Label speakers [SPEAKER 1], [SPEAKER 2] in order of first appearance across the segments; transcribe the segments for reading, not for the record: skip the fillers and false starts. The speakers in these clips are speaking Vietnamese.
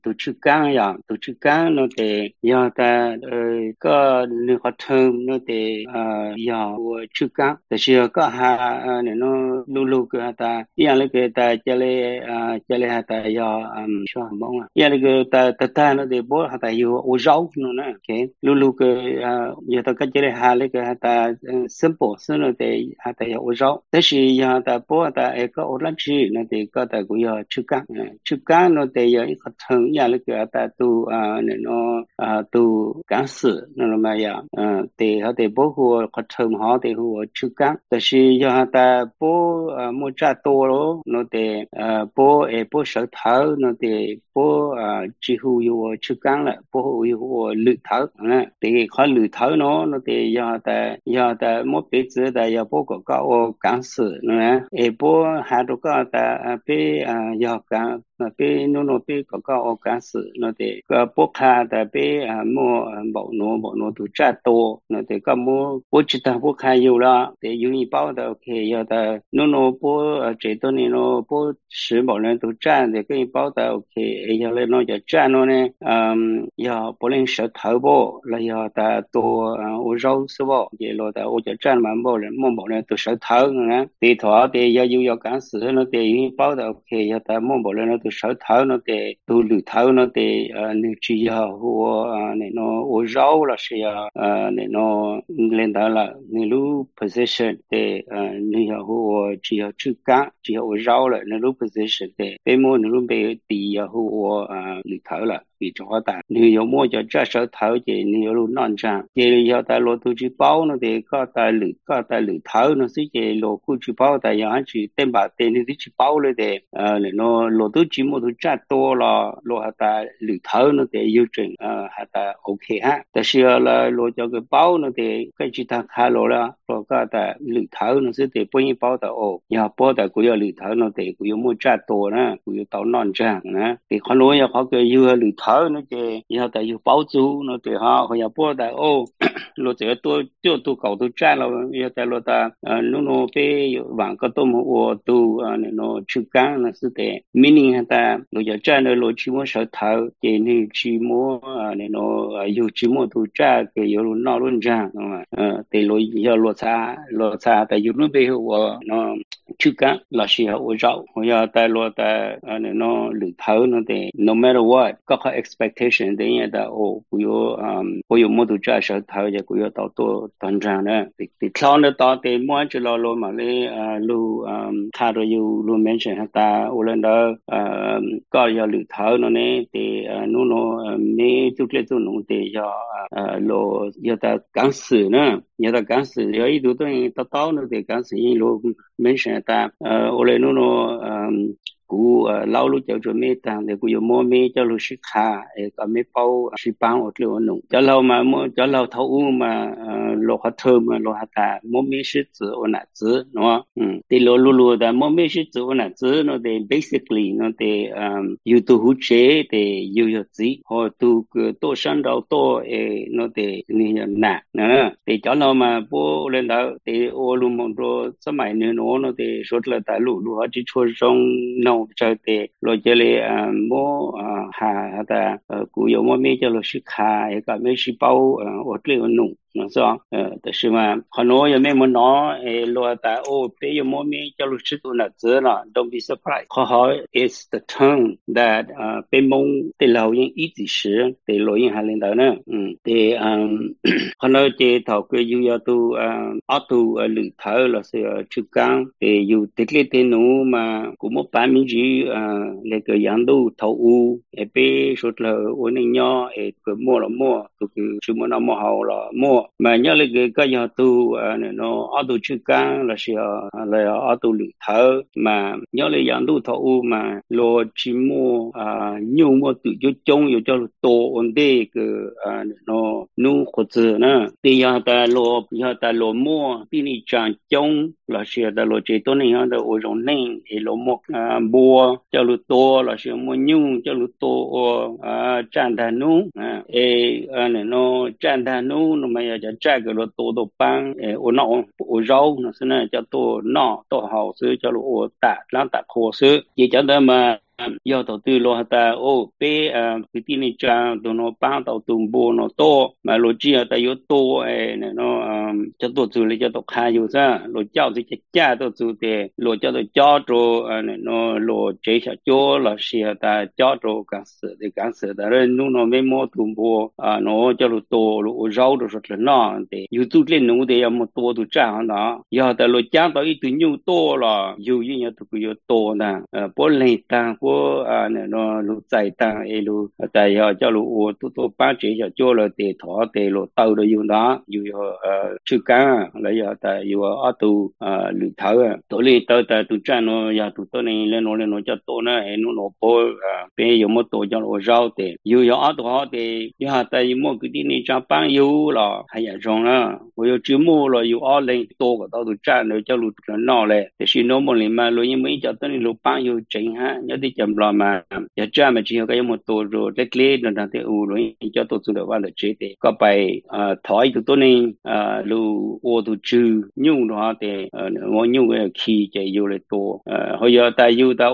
[SPEAKER 1] tổ chức cán ya tổ chức cán nó để ya ta có nơi hoạt động nó để ya chức cánแต่เชื่อก็หาเนี่ยnó lu cái ta yang le cái ta cho le ta ya sao mong à yang le cái ta nó để bố ta yo ô rau nó nè okay lu cái ya ta cái cho le le cái ta simple nó để ta ya ô rauแต่是ya ta bố ta cái ô lan chi nó để có ta cũng ya chức cán nó để ya hoạt động yang le cái ta tuเนี่ยnó tu cán sự nó mà ya để họ để bố của hoạt động họ để của chức cánแต่是要他不莫扎多咯，那得不手头，那得不几乎有我去干了，不有我绿头，得看绿头喏，那得要他莫别子的要不个我干死，不还多个的被要干。被弄被个干死，那得个不看的被莫保诺都占多，那得个莫不知道不看有了，得有一包的 OK 要的弄不这多年咯不十某人都占的，跟一包的 OK 要来弄就占了呢，要不能舌头不，了要的多我肉是不，也落的我就占满某人都舌头呢，得头得要干死，那得有一包的 OK 要的某人都手头nó để tu lử thâu nó để nếu chỉ của này nó ở rau là sẽ này nó lên đó là nếu lu position để nếu của chỉ chữ cá chỉ ở rau là nếu lu position để bên mua nếu lu bên tì của lử thâu là vì cho ta nếu mua cho cha sở thâu thì nếu lu non trang thì giờ ta lo tu chỉ bao nó để có ta lử thâu nó sẽ chỉ lo cu chỉ bao ta giờ chỉ tên bạc tên thì chỉ baoเลยđể nó lo tu chỉ mua tu cha to là lo ta lử thâu nó để yêu trình ta ok haแต่是là lo cho cái bao nó để cái chỉ ta khá lo cái ta lử thâu nó sẽ để bao nhiêu bao ta giờ bao ta cũng lử thâu nó để cũng mua cha to nè cũng tao non trang nè thì con nói giờ họ cái yêu lử thâu nó để giờ ta yêu bao chú nó để họ giờ bao ta lo这个多搞都占了，要在了他弄被网个多么我都那去干那是的，明年他lo要占了lo去么手头，给你去么那有去么都占给有路闹论战，对lo要落差，但有路背后我那去干，老是要我找，我要带落在那里头那的，no matter what，各个 expectation 等样的不有么都占手头。giờ cũng có tổ toàn trang đó thì sau đó tổ thì mỗi chỉ lo mà lấy lu thà rồi yêu lu mention ta u lên đó có giờ lựa thở nó nè thì nó mấy chút lệ chút nó thì giờ lo giờ ta cán sự nữa giờ ta cán sự giờ ít tôi tao nó thì cán sự lu mention ta u lên nó cú lâu lúc cho mấy thằng thì cú yêu mua mấy cho lúc sức khá có mấy bao sức bao ở chỗ nung cho lâu mà mua cho lâu thấu mà lô hóa thơm mà lô hóa ta mua mấy sức tự ở nãy tự nó thì lô đã mua mấy sức tự ở nãy tự nó để basically nó để yêu tu hút chế để yêu gì hoặc tu tu sinh đầu tu nó để như nè để cho lâu mà bố lên đó để ô luôn một đồ sớm mai nữa nó để số là ta lú họ chỉ cho trong nông cho để lo cho le mua hà ta cú yêu mua mấy cho lo sức hà cái mấy sức bao ở đây nông nó saoแต่是嘛很多也没么拿lo ta别有么咪叫lo sức tu là dễ là don't be surprised how is the term that 被蒙的老人一直是的老人还领导呢的很多这头个又要都auto 里头了是去讲的有的个的奴嘛古么半米几那个羊都头乌也被说了我那鸟个摸了摸都个什么那么好了摸mà nhớ là cái giờ tu nó ở tu chưa căng là ở tu luyện thở mà nhớ là dạng tu thọ mà lo chỉ mua nhiều mua tự cho trông yêu cho tổ ổn định cái nó nu khó chịu nè thì giờ ta lo mua thì ni chẳng trông là ta lo chỉ tôi này ta ở trong này thì lo mua bùa cho lo tổ là mua nhiều cho lo tổ chẳng đàn nu nó chẳng đàn nu nó mà giờ trái cái lo tổ băng ở nọ ở rau nó sẽ là cho tổ nọ tổ hậu sữa cho lo tạ láng tạ khô sữa chỉ cho đó mà do đầu tư lo ta ô bé cái tin này cha tụi nó bán tàu tùng bò nó to mà lo chi ta yếu to nó cho tổ chức lấy cho tổ khai yếu ra lo cháu thì cha tổ chức thì lo cho tổ cho cho nó lo chế cho cho là xia ta cho cho càng sự ta rồi nó mấy mô tùng bò nó cho lo to lo rau đồ rất là nó thì yếu tụ lên nó thì một to tụ cha nó giờ ta lo cha tao ít tụ nhiều to là yếu như nhau tụ yếu to nè bố lên ta bố nó lo chạy ta lo tại giờ cho lo tụ bán chế cho là để thọ để lo tàu đồ yếu đó yếu chữ cá là giờ tại yếu ở tụ lưỡi tháo tụ lên tàu tại tụ cha nó giờ tụ này lên nó cho tụ nó bố bây giờ một tổ cho nó rau thì yếu ở tụ họ thì giờ tại một cái đi này cho bán yếu là hay là rong là bây giờ chỉ mua là yếu ở lên tổ của tàu tụ cha nó cho lụt nó lại thì xin nó một lần mà lụi như mấy cho tụ này lụt bán yếu chính ha nhớ đi chậm lo mà giờ cha mà chỉ có cái một tổ rồi lấy lấy nó đang theo lụi cho tổ chức được vào là chế thì có bài thỏi tụ này lụi ô tụ chữ nhung đó thì ngồi nhung cái khi chạy yếu lại tổ bây giờ tại yếu tao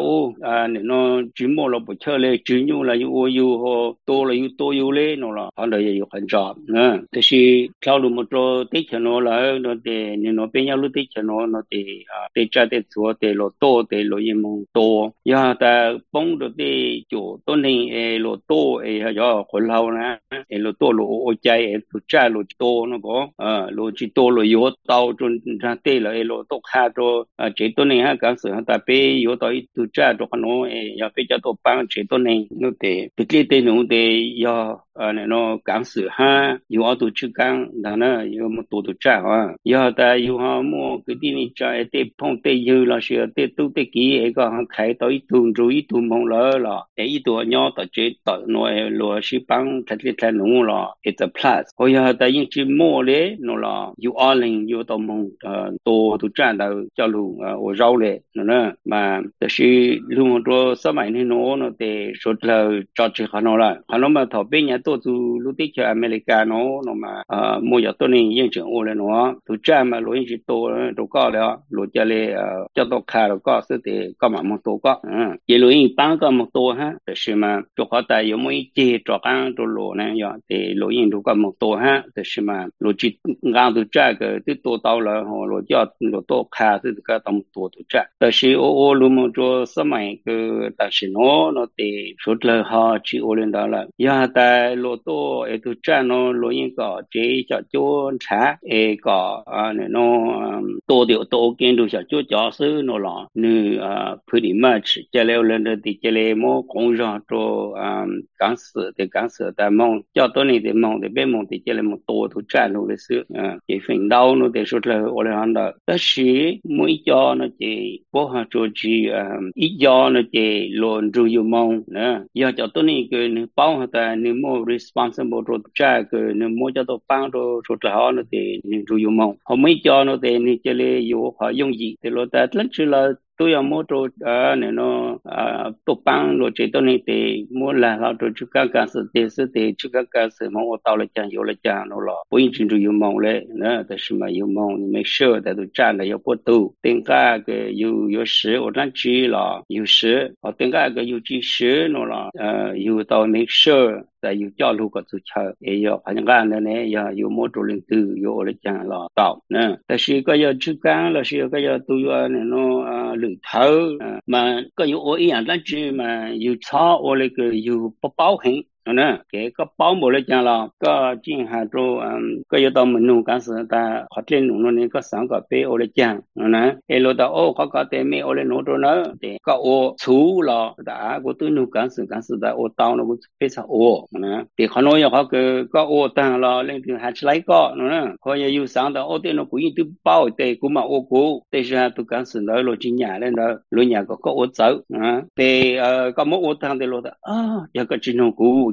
[SPEAKER 1] nó chỉ mua là bộ chơi lên chữ nhung là yếu ho tổ là yếu tổ yếu lên nó là hắn đời yếu很少แต่是跳路么着对起nó là nó để nó bên nhau lúc对起nó để để cha để chúa để lo tổ để lo yên mong tổ giờ ta bông được để chỗ tôn hình lo tổ giờคนเรานะlo tổ lo ô chạy tu cha lo tổ nó có lo chỉ tổ lo yếu tàu cho ra tê là lo tổ khác cho chế tôn hình ha cái sự ta bé yếu tàu tu cha cho nó giờ bé cho tổ bằng chế tôn hình nó để cái tên nó để giờ nó cảm sự ha yếu ở tổ chức căng đó nó yếu một tổ cha ha giờ ta yếu ha mua cái đi này cha để phong tê yếu là sự để tu tê kỹ cái có khai tới tuần rồi tuần mong lỡ là cái tổ nhỏ tổ chế tổ nó lo sĩ bằng thật là nó là it's a plus hồi giờ ta những chỉ mua đấy nó là yếu ở lên yếu tổ mong tổ cha đó cho luôn ở rau đấy nó màแต่是路很多สมัยนี้nó để số là cho chỉ họ nó mà thọ bên nhà tôi từ lúc đấy cho America nó mà mua giờ tôi này yên trường ô lên nó tôi cha mà lối chỉ tôi đâu có đó lối cho lên cho tôi khai đâu có sự thì có mà một tôi có vậy lối bán có một tôi haแต่是mà cho họ tại有没接着干着路呢呀thì lối đâu có một tôi haแต่是mà lối chỉ ngang tôi cha cái tôi tôi到了họ lối cho lối tôi khai thì cái tầm tôi chaแต่是ô路么做สมัย个但是nó thì số là họ chỉ ô lên đó là giờ tại lô tô tôi cha nó lối những cái chế cho chỗ trả có nó tô điều tô kiến đồ cho chỗ giáo sư nó là như pretty much cho leo lên đó thì cho leo mua công ra cho cán sự tại mong cho tôi này thì mong thì bên mong thì cho leo một tô tôi trả nóเลยsự cái phần đầu nó thì số là ô lên đó但是mỗi cho nó chỉ bố họ cho chỉ ít do nó chỉ luôn rồi yêu mong nè giờ cho tôi này cái bao ta nếu mua responsible rồi trả cái nếu mua cho tôi bán rồi họ nó thì rồi yêu mong họ mấy cho nó thì ni chỉ là yêu họ dùng gì thì lo ta lần trước là tôi ở mua rồi này nó tôi bán rồi chỉ tôi này thì mua là họ rồi chú sự thì chú các sự mà tôi tao là chẳng nó là bố yên rồi yêu mong đấy nèแต่是嘛yêu mong make sure that tôi trả là yêu bố tu tính cả cái yêu sự ở trong chỉ là yêu sự ở tính cả cái yêu chỉ sự nó là yêu tao make sure tại yêu cho lúc có sự chờ yêu phải cái này yêu mua đồ linh tư yêu là chẳng là tao nèแต่是cái yêu chú cá là sự cái yêu tôi này nó lưỡi tháo mà cái yêu ý anh đang chỉ mà yêu cho ở cái yêu bảo hành nè cái bảo một là chẳng là cái chính hà châu cái yêu tao mình nung cái sự ta phát triển nung nó cái sáng cái bé ở lại chẳng nè cái lúc đó có cái tên mấy ở lại nung đó nữa thì cái ô chú là đã có tôi nung cái sự đã ô tao nó cũng phải sao ô nè thì họ nói họ cái ô tao là lên từ hạt lấy có nè họ yêu sáng đó ô tên nó cũng từ bảo thì cũng mà ô cố thì ra tôi cái sự đó là chính nhà lên đó lúc nhà có ô cháu thì có một ô tao thì lúc đó giờ cái chính nó cũng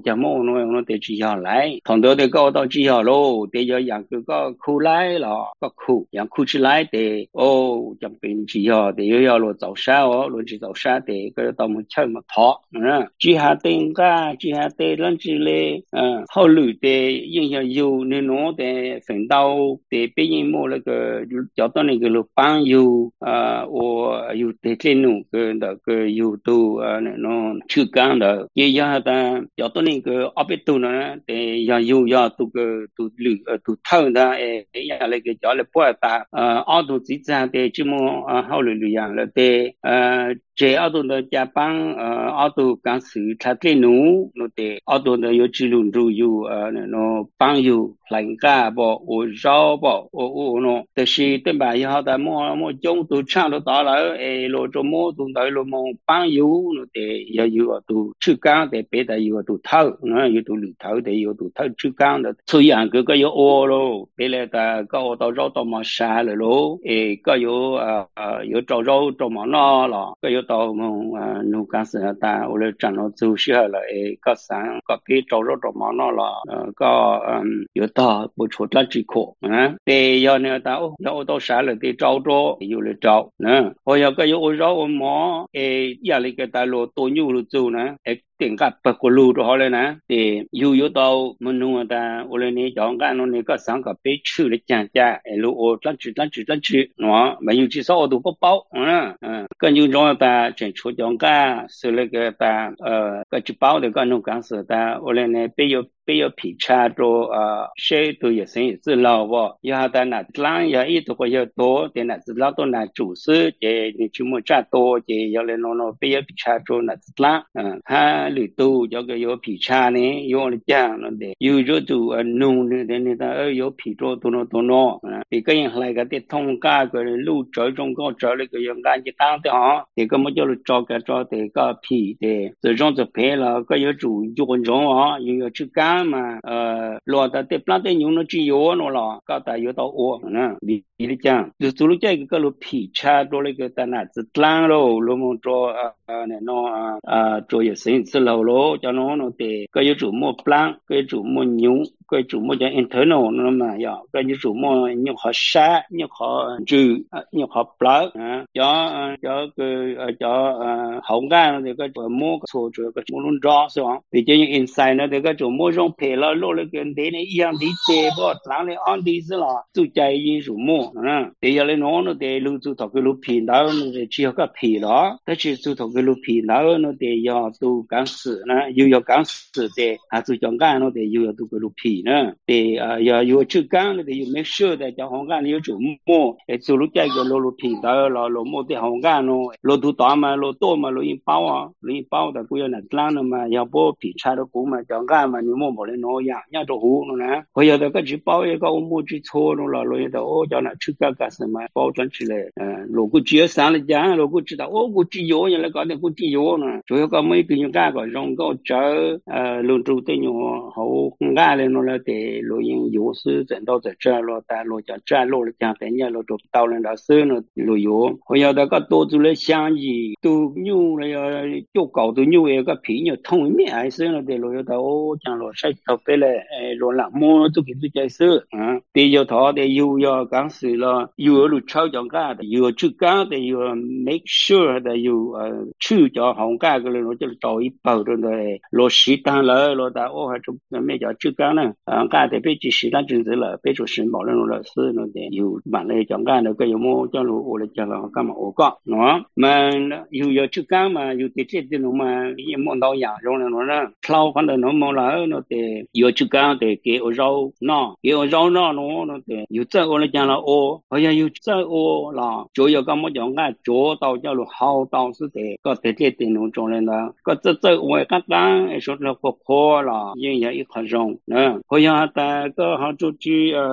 [SPEAKER 1] chả mô nó để chỉ hiểu lại thằng đó để có tao chỉ hiểu lô để giờ dạng cứ có khu lại là có khu dạng khu chỉ lại để chẳng bên chỉ hiểu để hiểu lo tàu sao lo chỉ tàu sao để cái tao muốn chơi mà thọ chỉ hạ tên cả chỉ hạ tên lần chỉ lệ hậu lử để影响有那种的分到的别人摸那个找到那个路帮有我有的这种个有都那种去干的也要的找到那个阿贝多呢的要都旅都偷的要那个叫了不大奥都自家的这么好旅样了的这奥都的加班奥都刚是他这种那的奥都的有记录都有那种帮有人家不我绕不我喏但是对吧以后的么中都唱得到了罗着么都到了么帮有那的要有都去干的别的有都偷有都里头的有都偷去干的所以个有哦咯别来的个到绕到么山了咯个有有找绕找么那了个有到么农干是的我来站到走下了个山个别找绕找么那了个有到不出这几课对要呢到要到山了得找着有了找我要个有我绕我么要那个大路多牛了走呢点个不过路着好了呢有到么弄的我来呢讲干了那个三个被吃了讲价路我咱吃没有至少我都不包更有重要的整出讲价是那个的个只包的个弄干是的我来呢被有皮查着谁都有生意知道不要的那lang要一都会要多的那知道都那主事的你去么查多的要来弄被有皮查着那知lang他里头这个有皮查呢有的讲了的有着就弄的那个有皮着多一个人来个的通家个路走中高走那个有干就当的这个么叫做找的个皮的这种就赔了个有主用中有去干嘛落的的 plan 的用了只有了搞到有到我你的讲就做了这个路皮查着那个在那子 plan 咯那么着那种做也生意喽咯叫那的个有主么 plan 个主么牛个主么叫 internal 那么呀个有主么牛好杀牛好猪牛好 plan 叫个叫好干那个么错这个么弄着是吧毕竟 inside 那个主么种配了落了跟的一样的这不当然安的是了就在因主么对要来弄那的路就到个路平到那只有个皮了但是就到个路平到那的要都刚死呢又要刚死的就讲干那的又要都个路皮呢对要有去干的有 make sure 的叫好干有主么走路这个路平到了路么的好干咯路途大嘛路多嘛路一包的不要那烂了嘛要不皮差的不嘛讲干嘛你么没人弄样着糊了呢我要的个去包一个我么去错了路要的叫那去干什么包装起来如果只有三了讲如果知道我只有人来搞的我只有呢主要个每个人干个让个找路途的人好干了了的路因有时整到在这了但路讲这路了讲等下路都到了那时了路有我要的个多出来相依都牛了要就搞到牛一个皮牛痛面还是了的路要的讲了晒到背了路了么都给自己是对要他的又要刚是了又要路超讲干的又要去干的又要 make sure 的又去叫好干个了就找一包的路适当了路的还就没叫去干呢干的被适当政治了被出申报了了是了的有满了讲干的个有么叫路我来讲了干嘛我讲们又要去干嘛又得这的嘛也摸到养中了呢挑反正弄么了那的要去干的给我绕那的有这我来讲了好像有这了就要干嘛讲干做到叫路好到是的个的这的弄中了呢个这我刚刚说了个破了也一很重好像的个好出去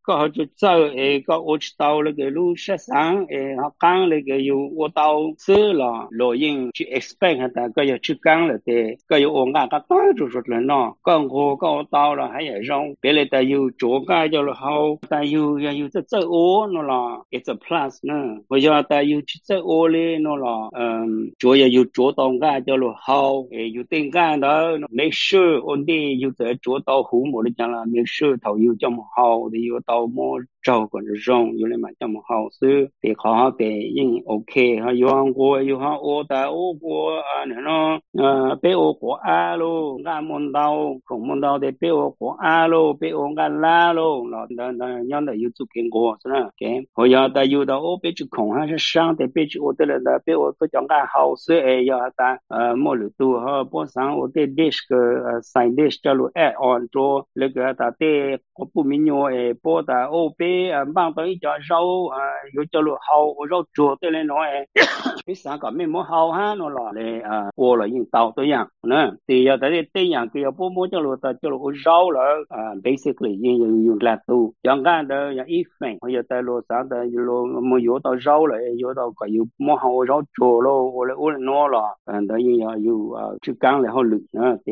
[SPEAKER 1] có cho chơi có ô tàu là cái lúc sáng sáng họ căng là cái yêu ô tàu xứ là lộ yên chỉ expect hả ta có yêu chữ căng là thế có yêu ông cái cái rồi rồi là nó có hồ có ô tàu là hay là rong bây giờ ta yêu chỗ cái cho là hậu ta yêu chơi ô nó là it's a plus nữa bây giờ ta yêu chơi ô lên nó là chỗ yêu chỗ tàu cái cho là hậu yêu tiền cái đó make sure ổn định yêu tới chỗ tàu hú một cái là make sure tàu yêu cho một hậu thì yêu tàu mua trâu còn rong yêu lên mà cho một hậu xứ thì họ thì yên ok họ yêu hàng qua yêu hàng ô ta ô qua nó bé ô của a lô ngã môn đau không môn đau thì bé ô của a lô bé ô ngã la lô nó nhân là yêu chụp kiến qua thế nào cái họ giờ ta yêu đó ô bé chụp không hay là sang thì bé chụp ô tới là bé ô tôi chọn cái hậu xứ giờ ta mỗi lúc tu họ bữa sáng ô tới dish cái side dish cho luôn add on cho lấy cái ta tới có bún mì nhồi bữa ta ô bé mang tới cho rau yêu cho luôn hậu rau chua tới lên nói cái sáng có mấy món hậu ha nó là để ô là những tàu tôi dạng nè thì giờ tới đây dạng thì bố mua cho luôn rau là basically những là tu chẳng hạn đó là ít phần bây giờ tới luôn sáng tới luôn mua yếu tàu rau lại yếu tàu có yếu món hậu rau chua luôn ô là nó là đó yếu chữ căng là họ lựu nữa thì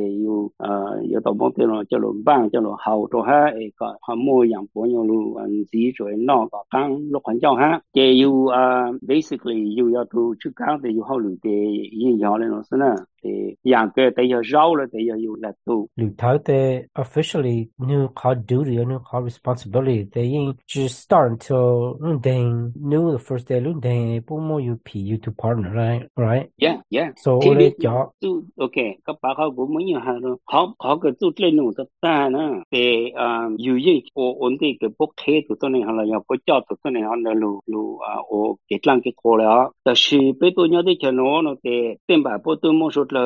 [SPEAKER 1] yếu tàu món tiền cho luôn bang cho luôn hậu cho ha có họ mua dạng của nhau luôn gì rồi nó có căng lúc hắn cho ha thì yếu basically yếu tu chữ căng thì yếu họ lựu thì yên nhỏ lên nó thế nào thì dạng cái thì yếu rau là thì yếu là tu
[SPEAKER 2] lựu tháo thì officially new call duty or new call responsibility they just start until luôn đèn new the first day luôn đèn bố mua you pay you to partner right
[SPEAKER 1] yeah
[SPEAKER 2] so
[SPEAKER 1] thì
[SPEAKER 2] ole cho
[SPEAKER 1] tu ok các bạn họ cũng mới nhiều hàng rồi họ cái tu lên nó ta nè thì yếu gì ổn định cái bốc hết tụi này họ là có cho tụi này họ là lu ô cái lăng cái cổ làแต่是被多鸟的叫nó thì tiền bạc bố tôi mua số là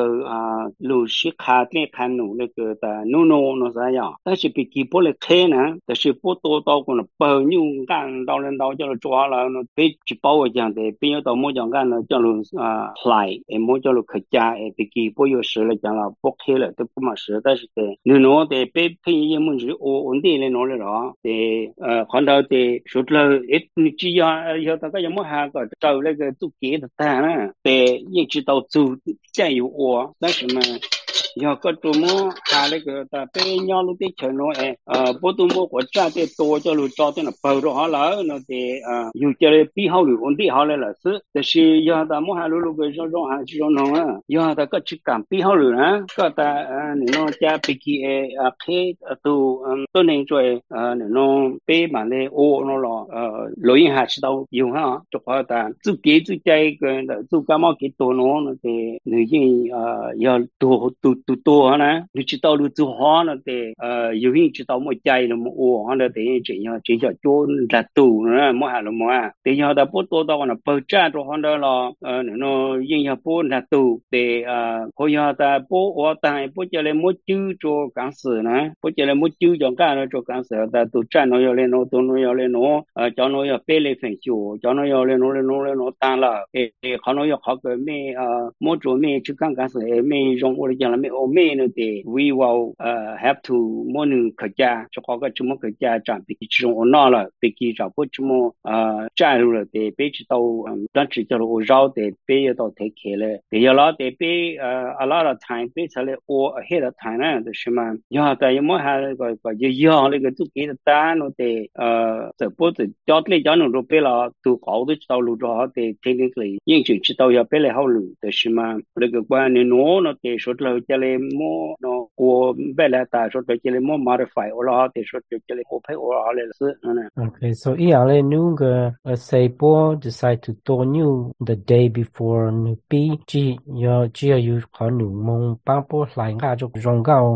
[SPEAKER 1] lu sĩ khá cái khăn nó cái ta nó sao vậy但是被基本的开呢但是不多到过了包牛干到人到叫了抓了被只包我讲的被要到莫讲干了叫了来莫叫了客家被基本有时了讲了不开了都不嘛事但是的nó的被配音们是稳定的nó了的看到的说了你只要大家有么哈个找那个做给的单呢的一直到做加油我但是嘛要个周末下那个在北鸟路的城路不多么我站的多叫路找的那包着好了那的有叫的比好路稳定好了了是但是要到么哈路个让还是让弄要到个去干比好路呢个的你弄家比起开都都能做你弄北嘛的哦那了录音还是到有哈就好的自己自家一个的自干嘛给多弄那的女性要多呢你知道路做好了的有人知道么家了么哦好了的这样做来多呢么还了么啊的要的不多到那爆炸就好了了那影响不那多的好像的不我但不叫来么就做干事呢不叫来么就做干了做干事的都占了要来弄都弄要来弄叫侬要背来分修叫侬要来弄当了可能要考个没么做没去干干事没用我讲了没哦没那的 we will have to 么能客家就考个什么客家占比其中我拿了比其找不什么占入了的被知道当时叫了我绕的被要到太开了被要拉的被a lot of time 被出来我 ahead of time 呢就是嘛要但有么还个就要那个做给的单了的这不是叫来叫侬都被了都好多知道路着好的 technically 应就知道要被来好路的是嘛那个关于侬那的说了叫来么那我被来打说的叫来么 modify 我了好的说的叫来我配我好来是
[SPEAKER 2] okay so le nu ga say bo decide to to new the day before nu pi ji you kho nu mong pa po lai ga jo rong gao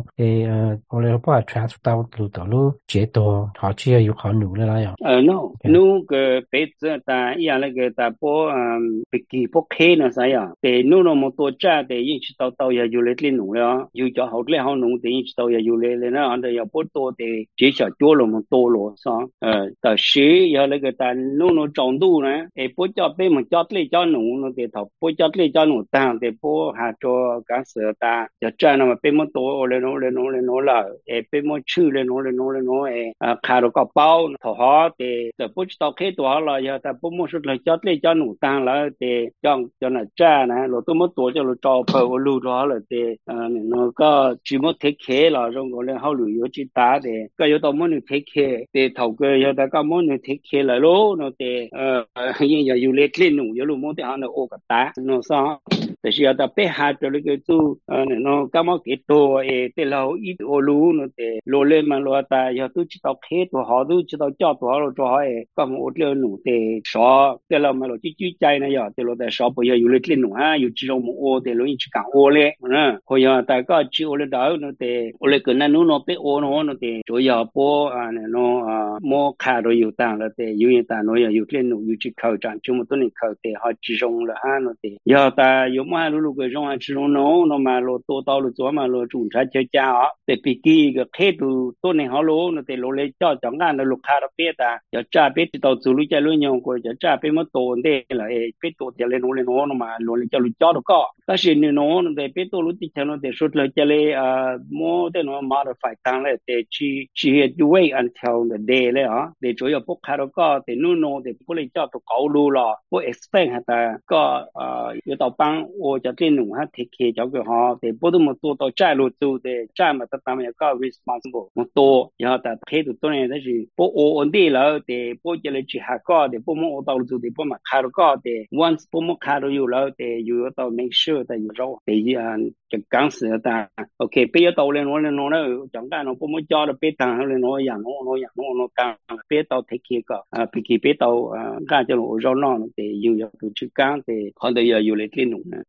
[SPEAKER 2] o le pa transfer tao lu je to ha ji you kho nu le la ya
[SPEAKER 1] no nu cái bây giờ ta ya那个ta po bị kỳ po khe nó sao ya để nu nó một tổ chức để yên chỉ tao tao ya du lịch lên nu了有叫好来好 trong nông thì chỉ tàu yêu lên nó anh đây bố tô thì chỉ sợ chúa luôn một tô luôn sao ta sĩ giờ lấy cái ta nó trồng đu nè bố cho bé mà cho lấy cho nông nó thì thọ bố cho lấy cho nông ta thì bố hạ cho cả sự ta giờ cha nó mà bé mà tô lên nó là bé mà chữ lên nó khá rồi có bao thọ họ thì giờ bố cho cáiตัวlà giờ ta bố mà xuất lấy cho nông ta là thì cho nó cha nè rồi tôi mớiตัวcho nó cho phơi lưu đó là thì nó có chỉ một thiết kế là trong cái này họ lưu ý chỉ ta thì cái yếu tố muốn thiết kế thì thầu cái yếu tố có muốn thiết kế là lố nó thì hiện giờ yêu lên lên nụ yêu lúc muốn thì họ nó ô cả ta nó saoแต่เชื่อแต่ไปหาตัวเลยก็ตู้เนาะก็มาเก็บตัวแต่เราอีโอลูเนาะแต่โลเลมันโลตาอย่าตู้จิตเอาเคตัวหอตู้จิตเอาจ่อตัวเราจ่อก็มาอดเลี้ยหนูแต่สอแต่เรามาเราจี้ใจนะอย่าแต่เราแต่สอปอยู่เลยเล่นหนูฮะอยู่จีรงโอแต่เราอีจิกังโอเลยนะพออย่าแต่ก็จีโอเลยดาวเนาะแต่โอเลยก็นั่นนู้นเนาะไปโอเนาะเนาะแต่จ่อยาปอเนาะมอขาเราอยู่ต่างแล้วแต่อยู่ต่างเนาะอย่าอยู่เล่นหนูอยู่จิเข้าจังจุ่มตัวนี้เข้าแต่เขาจีรงละฮะเนาะแต่อย่าแต่อยู่มาลูกก็จงอันจีรงเนาะเนาะมาโลตัวต่อลูกตัวมาโลจุ่มชัดเจ้าจ้าแต่ปีกี้ก็แค่ดูตัวนี้เขาโลเนาะแต่โลเลยจ่อจังงานลูกค้าเราเปี้ยตาอย่าจ้าเปี้ยต่อสู่ลูกใจลูกยองก็จะจ้าเปี้ยมาโตเด้ละเปี้ยโตจะเลยโนเนาะมาโลเลยจะลูกจ่อก็ก็สิ่งนี้เนาะแต่เปี้ยโตลูกที่เจ้าเนาะแต่สุดเลยจะเลยโมแต่เนาะ modify ต่างเลยแต่ชีดูไว้ until the day เลยอ่ะแต่จ่อยพวกค้าเราก็แต่นู่นเนาะแต่พวกเลยจ่อตัวเขารู้ละพวก expect ฮะแต่ก็อยู่ต่อปังโอจะเล่นหนูฮะเทคเคเจ้าก็ฮะแต่พวกตัวมันตัวจ่ายรู้ตัวแต่จ่ายมาแต่ตามก็ responsible มันตัวอย่าแต่เคตัวนี้แต่是พวกโออันดีแล้วแต่พวกจะเลยจีหาก็แต่พวกมันโอต่อรู้แต่พวกมันค้าเราก็แต่ once พวกมันค้าเราอยู่แล้วแต่อยู่ต่อ make sure แต่อยู่เราแต่จะกังเสือแต่โอเคไปอยู่ต่อเลยเนาะแล้วจังการเนาะพวกมันจ่อเราไปทางเลยเนาะอย่างโน้กลางไปต่อเทคเคก็ไปต่อการจะเราเนาะแต่อยู่ตัวชื่อกลางแต่เขาได้อยู่เลยที่หนูนะ